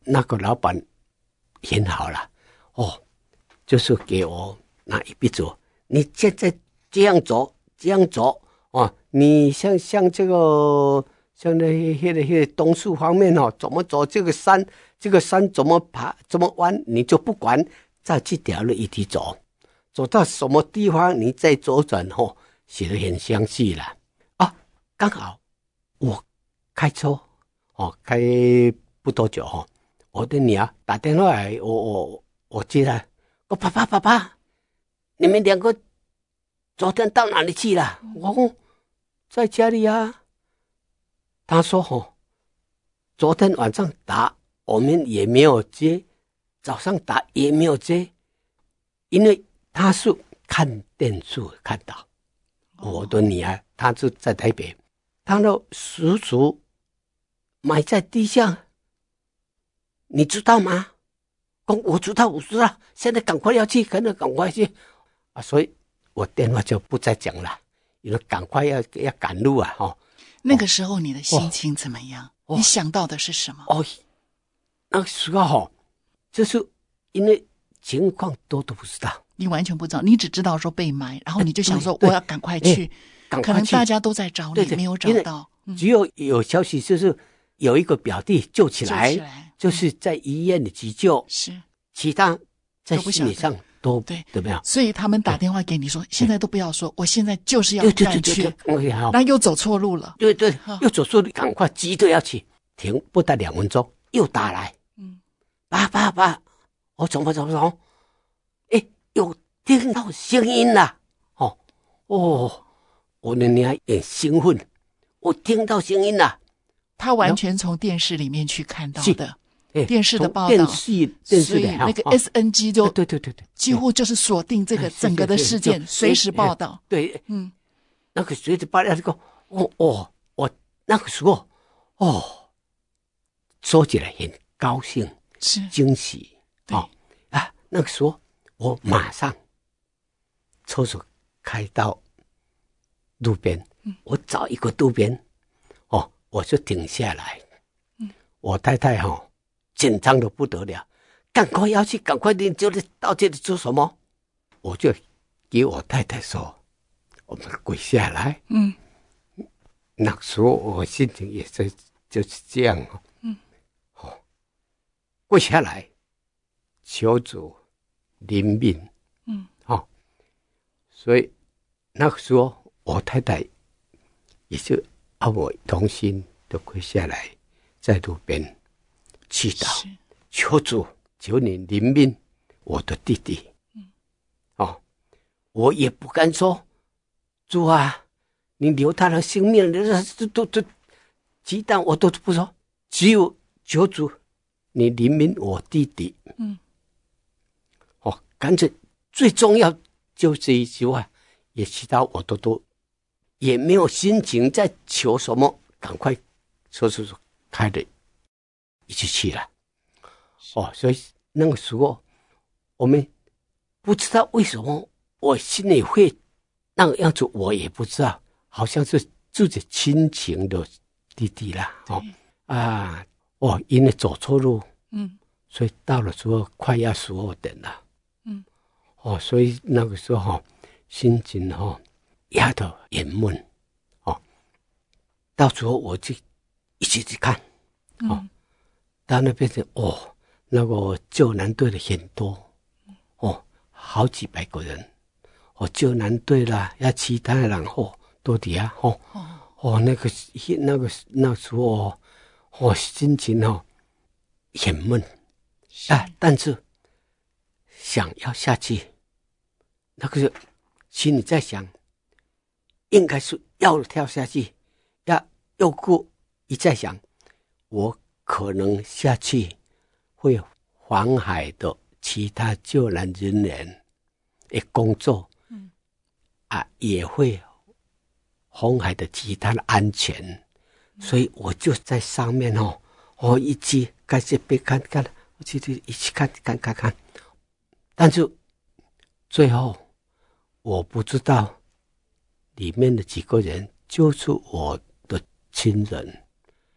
[SPEAKER 5] 那个老板很好了，哦，就是给我拿一笔走，你现在这样走，这样走哦，你像像这个像那些那些东树方面哦，怎么走这个山，这个山怎么爬，怎么弯，你就不管，在这条路一起走，走到什么地方你再左转哦，写得很详细了啊，刚好我开车哦，开不多久哦，我的女儿打电话来，我我我接了，我爸爸爸爸，你们两个昨天到哪里去了？我说在家里啊。他说哦，昨天晚上打我们也没有接，早上打也没有接，因为他是看电视看到我的女儿，她就在台北，她的叔叔埋在地下，你知道吗？我知道，我知道，现在赶快要去，可能赶快去啊！所以我电话就不再讲了，因为赶快要要赶路啊！哈、哦，
[SPEAKER 3] 那个时候你的心情怎么样？哦、你想到的是什么？
[SPEAKER 5] 哦，那个时候哈，就是因为情况都都不知道，
[SPEAKER 3] 你完全不知道，你只知道说被埋，然后你就想说我要赶快去，
[SPEAKER 5] 赶快去，
[SPEAKER 3] 可能大家都在找你，
[SPEAKER 5] 对对，
[SPEAKER 3] 没有找到，
[SPEAKER 5] 只有有消息就是有一个表弟救起来，
[SPEAKER 3] 救起来
[SPEAKER 5] 就是在医院里急救，
[SPEAKER 3] 是
[SPEAKER 5] 其他在心理上都
[SPEAKER 3] 对
[SPEAKER 5] 怎么样？
[SPEAKER 3] 所以他们打电话给你说，现在都不要说，我现在就是要赶去，那又走错路了，
[SPEAKER 5] 对对，又走错路，赶快急着要去，停不到两分钟又打来，嗯，爸爸爸，我怎么怎么怎么，哎，有听到声音了，哦哦，我的女儿也兴奋，我听到声音了，
[SPEAKER 3] 他完全从电视里面去看到的。
[SPEAKER 5] 欸、
[SPEAKER 3] 电视的报道，
[SPEAKER 5] 电视电视的
[SPEAKER 3] 那个 S N G 就、
[SPEAKER 5] 哦、对对对对，
[SPEAKER 3] 几乎就是锁定这个整个的事件，随时报道。
[SPEAKER 5] 对，
[SPEAKER 3] 嗯，
[SPEAKER 5] 那个随时报道这个，哦哦，我那个时候，哦，说起来很高兴，
[SPEAKER 3] 是
[SPEAKER 5] 惊喜哦啊！那个时候我马上车子开到路边，嗯、我找一个路边，哦，我就停下来，嗯，我太太哈、哦。紧张的不得了，赶快要去，赶快你就是到这里做什么？我就给我太太说，我们跪下来。嗯，那时候我心情也是就是这样哦。嗯，哦，跪下来，求主怜悯。嗯，哦，所以那个时候我太太也就和我同心的跪下来，在路边。祈祷，求主，求你怜悯我的弟弟。嗯，哦，我也不敢说，主啊，你留他的性命，都都都，鸡蛋我都不说，只有求主，你怜悯我弟弟。嗯，哦，干脆最重要就这一句话，也其他我都都也没有心情再求什么，赶快说说说开的。一起去了，哦，所以那个时候我们不知道为什么我心里会那个样子，我也不知道，好像是自己亲情的弟弟啦，哦啊，哦，因为走错路，嗯，所以到了时候快要十二点了，嗯，哦，所以那个时候、哦、心情哦压得很闷，哦，到时候我就一起去看，哦。嗯，到那边是哦，那个救难队的很多，哦，好几百个人，哦，救难队啦，要其他的人哦，都底下哦，哦，那个那个那时候，哦，心情哦很闷，啊，但是想要下去，那个心里在想，应该是要跳下去，要又过一再想，我。可能下去会妨害到其他救难人员的工作，嗯，啊，也会妨害到其他的安全，嗯、所以我就在上面哦，我一起开始别看看，我去去一起看看看看，但是最后我不知道里面的几个人就是我的亲人。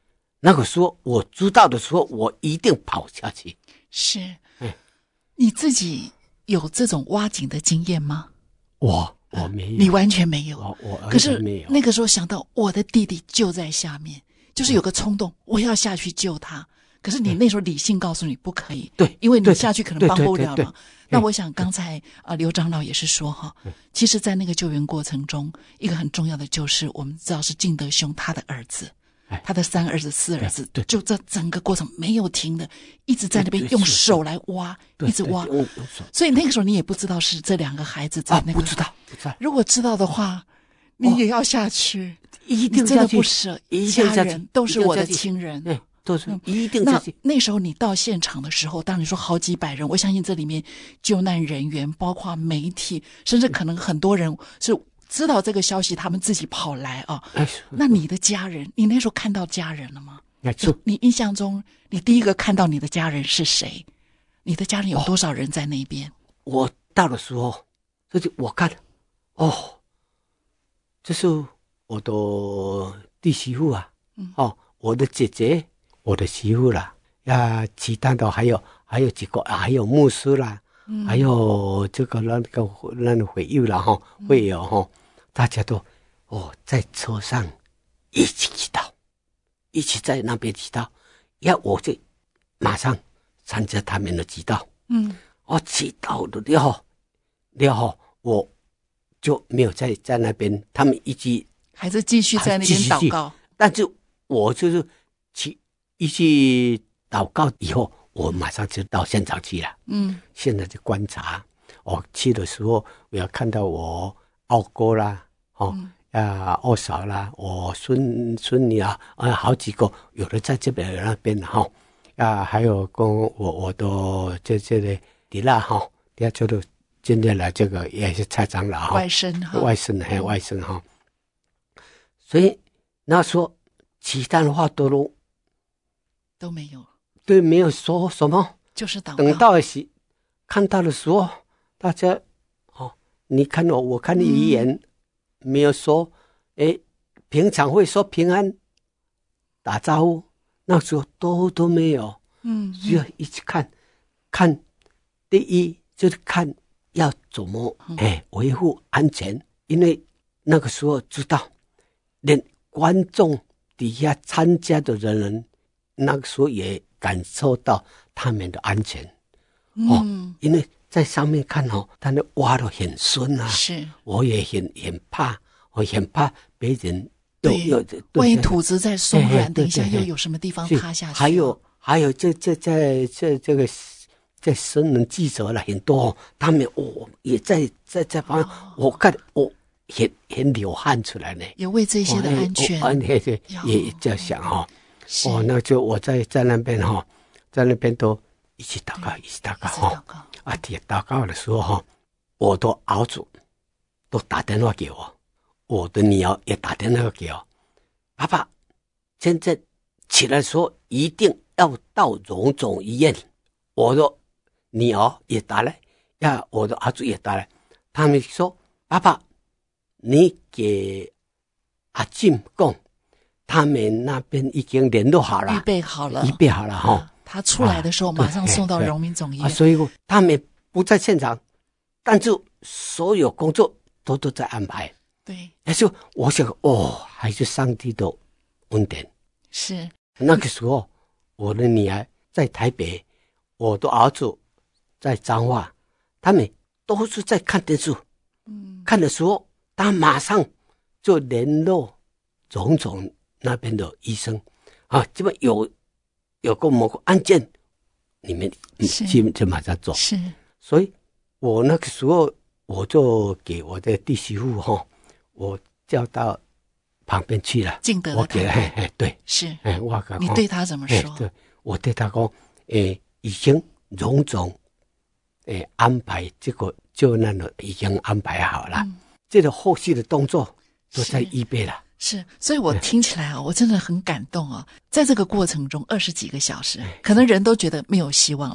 [SPEAKER 5] 那个时候我知道的时候，我一定跑下去。
[SPEAKER 3] 是，
[SPEAKER 5] 哎，
[SPEAKER 3] 你自己有这种挖井的经验吗？
[SPEAKER 5] 我我没有，
[SPEAKER 3] 你完全没有。
[SPEAKER 5] 我我
[SPEAKER 3] 可是
[SPEAKER 5] 没有。
[SPEAKER 3] 那个时候想到我的弟弟就在下面，就是有个冲动，我要下去救他。可是你那时候理性告诉你不可以，
[SPEAKER 5] 对，
[SPEAKER 3] 因为你下去可能帮不了嘛。
[SPEAKER 5] 对对对对对，
[SPEAKER 3] 那我想刚才啊、呃、刘长老也是说哈，其实在那个救援过程中，一个很重要的就是我们知道是敬德兄他的儿子，他的三儿子四儿子，就这整个过程没有停的，一直在那边用手来挖，一直挖。所以那个时候你也不知道是这两个孩子在那个，
[SPEAKER 5] 啊、不知道，不知道。
[SPEAKER 3] 如果知道的话，你也要下去，哦、
[SPEAKER 5] 一定
[SPEAKER 3] 真的不舍，
[SPEAKER 5] 一定
[SPEAKER 3] 家人都是我的亲人。
[SPEAKER 5] 嗯，都是一定下去。
[SPEAKER 3] 那那时候你到现场的时候，当你说好几百人，我相信这里面救难人员，包括媒体，甚至可能很多人是知道这个消息，他们自己跑来啊。哎，那你的家人，你那时候看到家人了吗？就你印象中，你第一个看到你的家人是谁？你的家人有多少人在那边？
[SPEAKER 5] 哦、我到的时候，这就我看，哦，这是我的弟媳妇啊，嗯、哦。我的姐姐，我的媳妇啦，呀，其他的还有还有几个，还有牧师啦，嗯、还有这个那个那个会友啦哈，会友哈，大家都哦在车上一起祈祷，一起在那边祈祷，呀，我就马上参加他们的祈祷，嗯，我祈祷了以后，然后我就没有在在那边，他们一起
[SPEAKER 3] 还是继续在那边祷告，
[SPEAKER 5] 但是。我就是去一去祷告以后，我马上就到现场去了。嗯，现在就观察。我去的时候，我要看到我二哥啦，哦，嗯、啊二嫂啦，我孙孙女啊，啊好几个，有的在这边，有那边哈，啊还有跟我我的这这里弟啦哈，第二就是今天来这个也是蔡长老哈，
[SPEAKER 3] 外甥哈，
[SPEAKER 5] 外甥还有外甥哈，所以那时候。其他的话都都
[SPEAKER 3] 都没有，
[SPEAKER 5] 对，没有说什么，
[SPEAKER 3] 就是祷告。
[SPEAKER 5] 等到时看到的时候，大家哦，你看我，我看你一眼，嗯、没有说，哎，平常会说平安，打招呼，那时候都都没有，嗯，只要一起看，看，第一就是看要怎么哎维护安全，因为那个时候知道，连观众。底下参加的人，那个时候也感受到他们的安全，嗯、哦，因为在上面看哦，他们挖得很深啊，
[SPEAKER 3] 是，
[SPEAKER 5] 我也很很怕，我很怕别人
[SPEAKER 3] 对，万一土质再松软，等一下又有什么地方塌下去。
[SPEAKER 5] 还有还有这这这这这个这新闻记者了很多，他们哦也在在这方面，哦、我看我。很很流汗出来呢，
[SPEAKER 3] 也为这些的安全，
[SPEAKER 5] 哦、也也也在想哈、哦，哦，那就我在在那边哈、哦，在那边都一起祷告，一起祷告哈，啊，也祷告的时候哈，我的儿子都打电话给我，我的女儿也打电话给我，爸爸，现在起来说一定要到荣总医院，我的女儿也打来，呀，我的儿子也打来，他们说爸爸。你给阿进讲，他们那边已经联络好了，
[SPEAKER 3] 预备好了，
[SPEAKER 5] 预备好了哈、啊。
[SPEAKER 3] 他出来的时候马上送到荣民总医院、
[SPEAKER 5] 啊，所以他们不在现场，但是所有工作都都在安排。
[SPEAKER 3] 对，
[SPEAKER 5] 但是我想，哦，还是上帝的恩典。
[SPEAKER 3] 是
[SPEAKER 5] 那个时候，我的女儿在台北，我的儿子在彰化，他们都是在看电视。嗯，看的时候。他马上就联络种种那边的医生啊，这边有有个某个案件，你们就就马上做。
[SPEAKER 3] 是，
[SPEAKER 5] 所以我那个时候我就给我的弟媳妇哈，我叫到旁边去了。
[SPEAKER 3] 敬德的
[SPEAKER 5] 我给哎哎对
[SPEAKER 3] 是
[SPEAKER 5] 哎我讲
[SPEAKER 3] 你对他怎么说？
[SPEAKER 5] 对，我对他讲，诶，已经种种诶安排这个救难的已经安排好了。嗯，这个后续的动作都在预备了，
[SPEAKER 3] 是，是所以我听起来啊，我真的很感动啊。在这个过程中，二十几个小时，可能人都觉得没有希望了。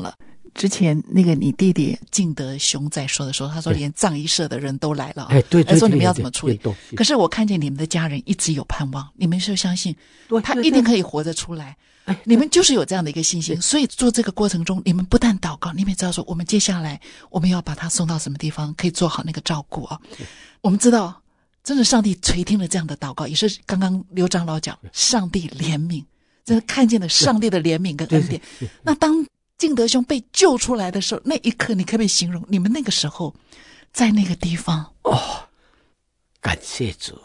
[SPEAKER 3] 之前那个你弟弟敬德兄在说的时候，他说连葬仪社的人都来了，
[SPEAKER 5] 哎，对，
[SPEAKER 3] 他说你们要怎么处理？
[SPEAKER 5] 对对对，
[SPEAKER 3] 可是我看见你们的家人一直有盼望，你们就相信他一定可以活着出来。你们就是有这样的一个信心，所以做这个过程中，你们不但祷告，你们也知道说，我们接下来我们要把他送到什么地方，可以做好那个照顾啊。我们知道，真的上帝垂听了这样的祷告，也是刚刚刘长老讲，上帝怜悯，真的看见了上帝的怜悯跟恩典。那当敬德兄被救出来的时候，那一刻，你可不可以形容你们那个时候在那个地方？
[SPEAKER 5] 哦，感谢主，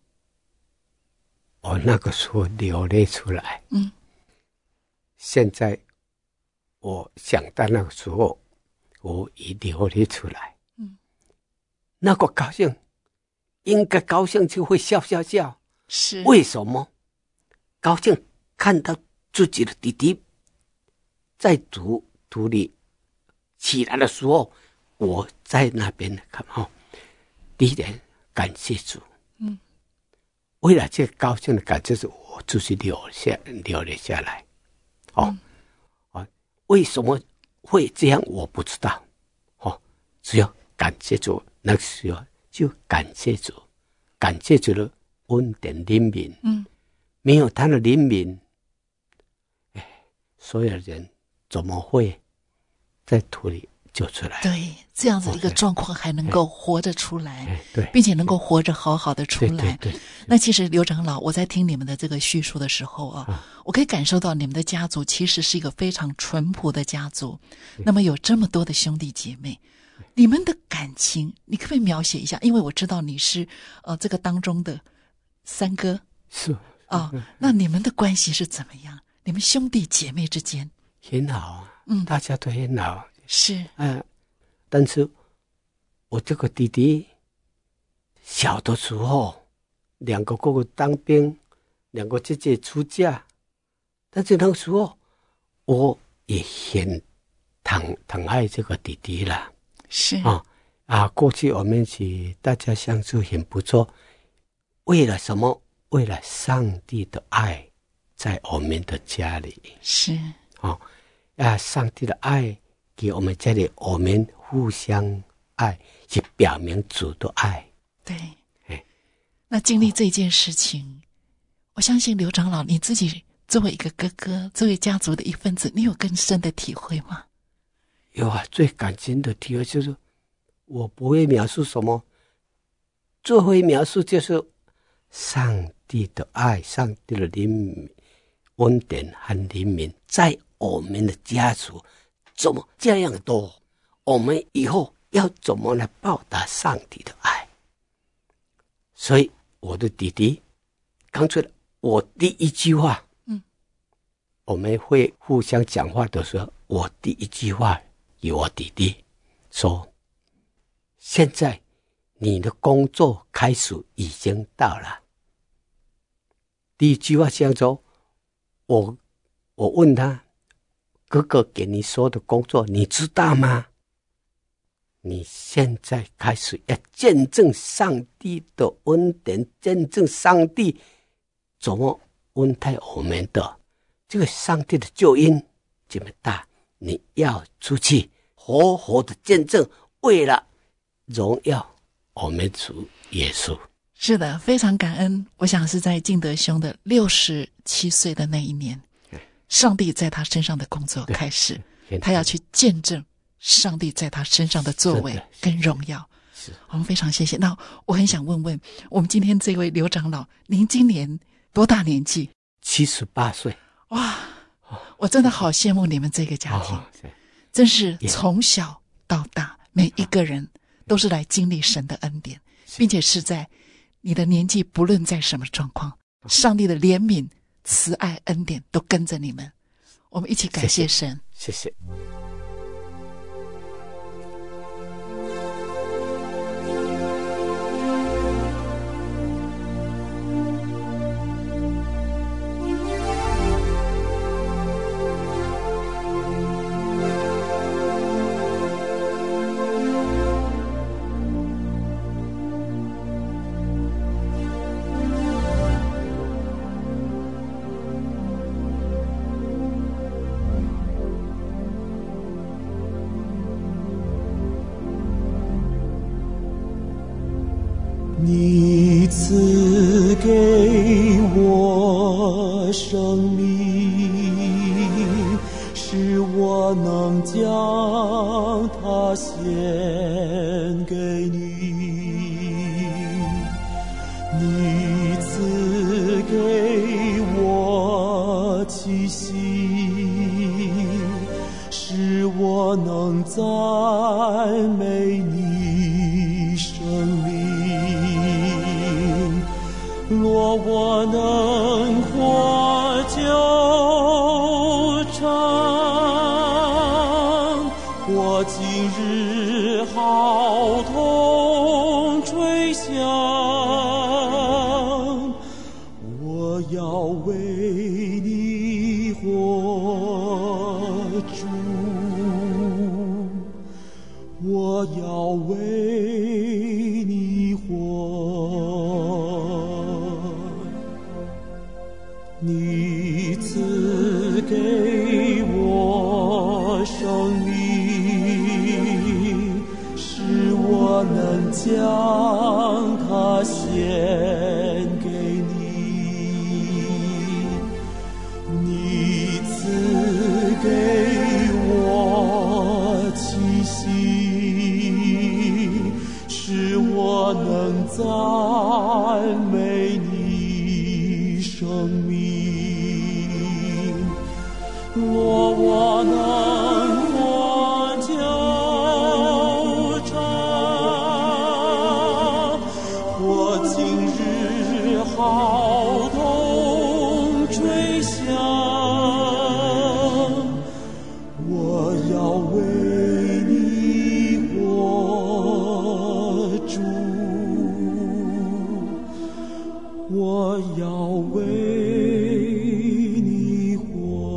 [SPEAKER 5] 我那个时候流泪出来。嗯。现在我想到那个时候，我一流泪出来。嗯，那个高兴，应该高兴就会笑笑笑。
[SPEAKER 3] 是
[SPEAKER 5] 为什么？高兴看到自己的弟弟在土土里起来的时候，我在那边看哦。第一点，感谢主。嗯，为了这高兴的感觉，我就是流下流了下来。哦，嗯、啊，为什么会这样？我不知道。哦，只要感谢主，那个时候就感谢主，感谢主的恩典怜悯。嗯，没有他的怜悯，哎，所有人怎么会在土里救出来？
[SPEAKER 3] 对，这样子的一个状况还能够活着出来，
[SPEAKER 5] 哎、对，
[SPEAKER 3] 并且能够活着好好的出来。
[SPEAKER 5] 对对对，
[SPEAKER 3] 那其实刘长老，我在听你们的这个叙述的时候啊，啊我可以感受到你们的家族其实是一个非常淳朴的家族。那么有这么多的兄弟姐妹，你们的感情，你可不可以描写一下？因为我知道你是呃这个当中的三哥，
[SPEAKER 5] 是
[SPEAKER 3] 啊、哦，那你们的关系是怎么样？你们兄弟姐妹之间
[SPEAKER 5] 很好啊，嗯，大家都很好。
[SPEAKER 3] 是，
[SPEAKER 5] 嗯，但是我这个弟弟小的时候，两个哥哥当兵，两个姐姐出嫁，但是那个时候我也很疼疼爱这个弟弟了。
[SPEAKER 3] 是
[SPEAKER 5] 啊啊，过去我们一起大家相处很不错，为了什么？为了上帝的爱，在我们的家里。
[SPEAKER 3] 是
[SPEAKER 5] 啊啊，上帝的爱。给我们这里，我们互相爱，去表明主的爱。
[SPEAKER 3] 对，哎，那经历这件事情，哦、我相信刘长老你自己作为一个哥哥，作为家族的一份子，你有更深的体会吗？
[SPEAKER 5] 有啊，最感情的体会就是，我不会描述什么，最会描述就是上帝的爱，上帝的怜悯、恩典和怜悯，在我们的家族。怎么这样多？我们以后要怎么来报答上帝的爱？所以我的弟弟刚出来，我第一句话，嗯，我们会互相讲话的时候，我第一句话给我弟弟说：“现在你的工作开始已经到了。”第一句话这样说，我我问他。哥哥给你说的工作，你知道吗？你现在开始要见证上帝的恩典，见证上帝怎么恩待我们的。这个上帝的救恩这么大，你要出去活活的见证，为了荣耀我们主耶稣。
[SPEAKER 3] 是的，非常感恩。我想是在敬德兄的六十七岁的那一年。上帝在他身上的工作开始，他要去见证上帝在他身上的作为跟荣耀。是，我们非常谢谢。那我很想问问我们今天这位刘长老，您今年多大年纪？
[SPEAKER 5] 七十八岁。
[SPEAKER 3] 哇，我真的好羡慕你们这个家庭，哦、真是从小到大每一个人都是来经历神的恩典，并且是在你的年纪不论在什么状况，上帝的怜悯慈爱恩典都跟着你们，我们一起感谢神。
[SPEAKER 5] 谢谢。谢谢
[SPEAKER 6] 你赐给我生命，使我能将它献给你。你赐给我气息，使我能赞美你生命。若我能活就成，我今日号筒吹响，我要为你活主，我要为你活。你赐给我生命，使我能将它献给你。你赐给我气息，使我能赞美你生命。若我能活就成，我今日号筒吹响，我要为你活主，我要为你活。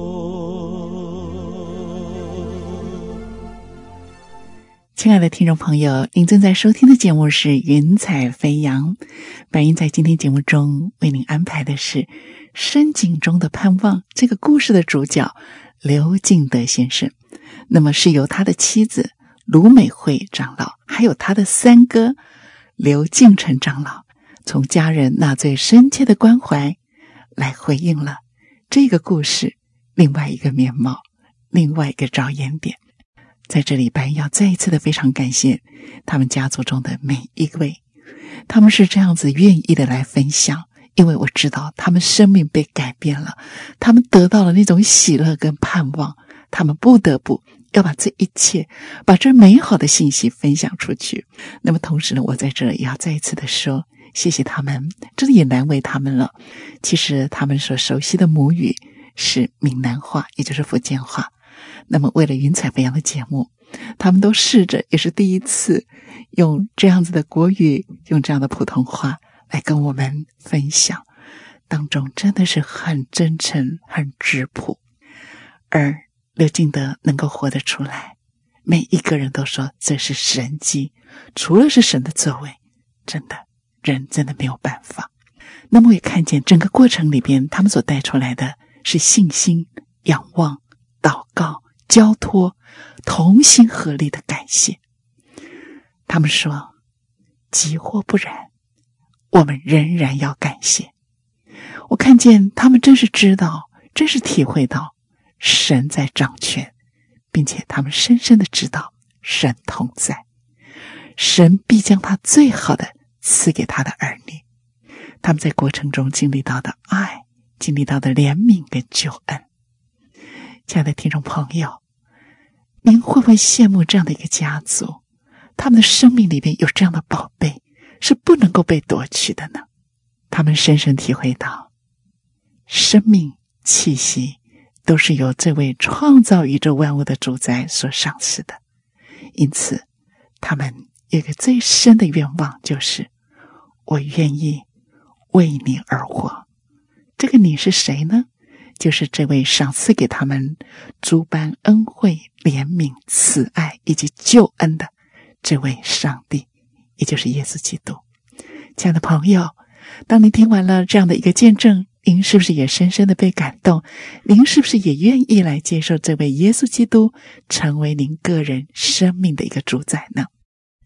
[SPEAKER 3] 亲爱的听众朋友，您正在收听的节目是云彩飞扬。白英在今天节目中为您安排的是深井中的盼望，这个故事的主角刘敬德先生，那么是由他的妻子卢美惠长老还有他的三哥刘敬成长老，从家人那最深切的关怀来回应了这个故事另外一个面貌，另外一个着眼点。在这里白要再一次的非常感谢他们家族中的每一位，他们是这样子愿意的来分享，因为我知道他们生命被改变了，他们得到了那种喜乐跟盼望，他们不得不要把这一切把这美好的信息分享出去。那么同时呢，我在这里也要再一次的说谢谢他们，这里也难为他们了。其实他们所熟悉的母语是闽南话，也就是福建话。那么为了云彩飞扬的节目，他们都试着，也是第一次用这样子的国语，用这样的普通话来跟我们分享，当中真的是很真诚很质朴。而刘敬德能够活得出来，每一个人都说这是神迹，除了是神的作为，真的人真的没有办法。那么我也看见整个过程里边，他们所带出来的是信心、仰望、祷告、交托，同心合力的感谢。他们说即或不然，我们仍然要感谢。我看见他们真是知道，真是体会到神在掌权，并且他们深深的知道神同在，神必将他最好的赐给他的儿女。他们在过程中经历到的爱，经历到的怜悯跟救恩。亲爱的听众朋友，您会不会羡慕这样的一个家族，他们的生命里面有这样的宝贝，是不能够被夺去的呢？他们深深体会到生命气息都是由这位创造宇宙万物的主宰所赏赐的，因此他们有一个最深的愿望，就是我愿意为你而活。这个你是谁呢？就是这位赏赐给他们诸般恩惠、怜悯、慈爱以及救恩的这位上帝，也就是耶稣基督。亲爱的朋友，当您听完了这样的一个见证，您是不是也深深的被感动？您是不是也愿意来接受这位耶稣基督成为您个人生命的一个主宰呢？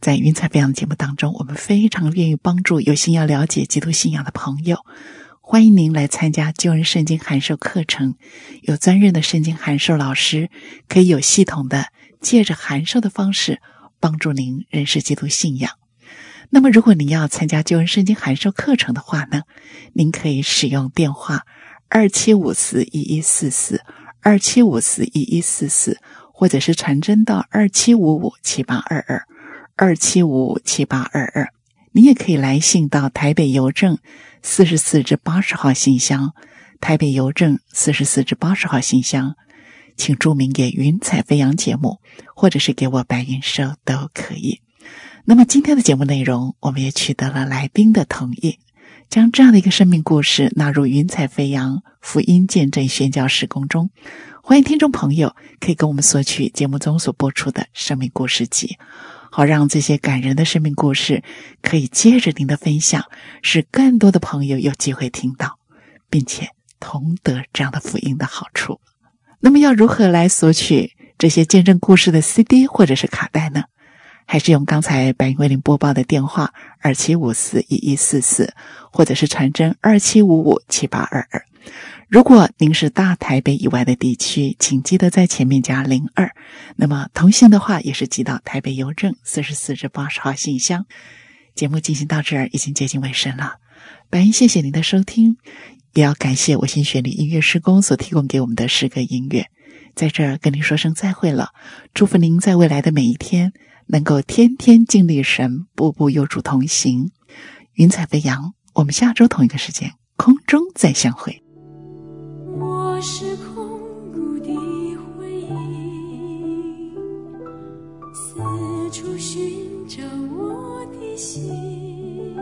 [SPEAKER 3] 在云彩飞扬节目当中，我们非常愿意帮助有心要了解基督信仰的朋友。欢迎您来参加救恩圣经函授课程，有专任的圣经函授老师，可以有系统的借着函授的方式帮助您认识基督信仰。那么如果您要参加救恩圣经函授课程的话呢，您可以使用电话二七五四一一四四 二七五四一一四四，或者是传真到二七五五七八二二 二七五五七八二二。你也可以来信到台北邮政四十四至八十号信箱，台北邮政四十四至八十号信箱，请注明给云彩飞扬节目，或者是给我白云收都可以。那么今天的节目内容，我们也取得了来宾的同意，将这样的一个生命故事纳入云彩飞扬福音见证宣教事工中。欢迎听众朋友可以跟我们索取节目中所播出的生命故事集，好让这些感人的生命故事可以接着您的分享，使更多的朋友有机会听到，并且同得这样的福音的好处。那么要如何来索取这些见证故事的 C D 或者是卡带呢？还是用刚才白云为您播报的电话二七五四一一四四，或者是传真二七五五七八二二。如果您是大台北以外的地区，请记得在前面加零二。那么同信的话也是寄到台北邮政四十四至八十号信箱。节目进行到这儿已经接近尾声了，白云谢谢您的收听，也要感谢我心旋律音乐施工所提供给我们的诗歌音乐。在这儿跟您说声再会了，祝福您在未来的每一天能够天天经历神，步步有主同行。云彩飞扬，我们下周同一个时间空中再相会。
[SPEAKER 7] 我是空谷的回忆，四处寻找我的心，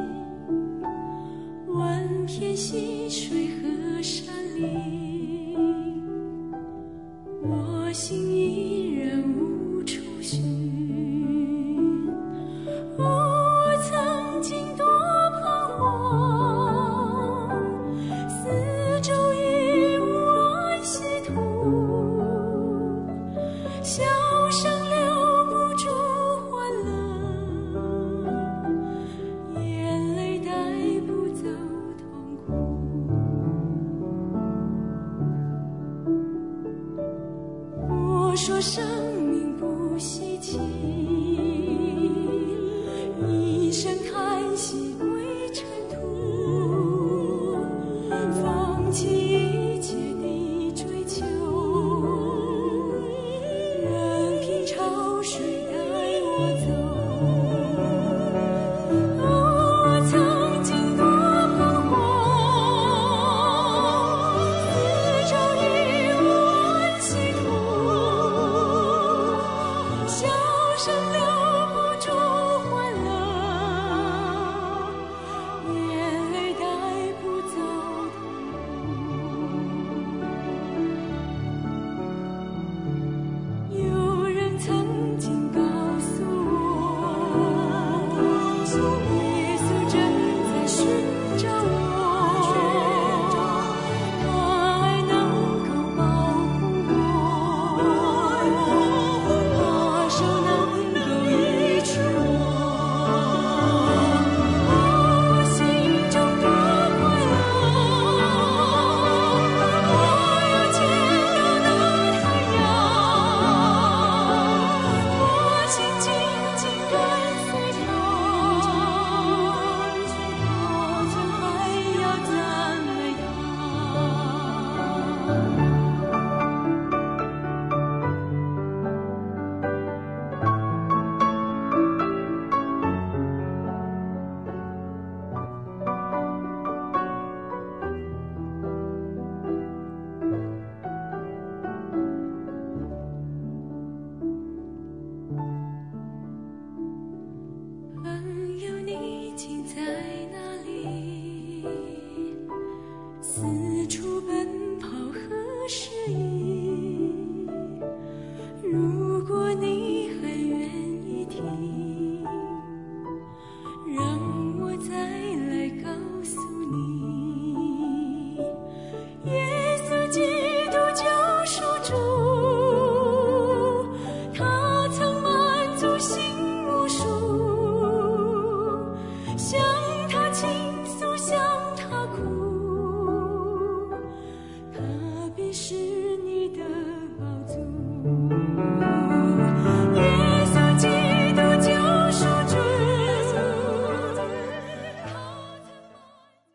[SPEAKER 7] 万片溪水和山林，我心依然无处寻。我曾经多彷徨，四周已无安息土，笑声留不住欢乐，眼泪带不走痛苦。我说声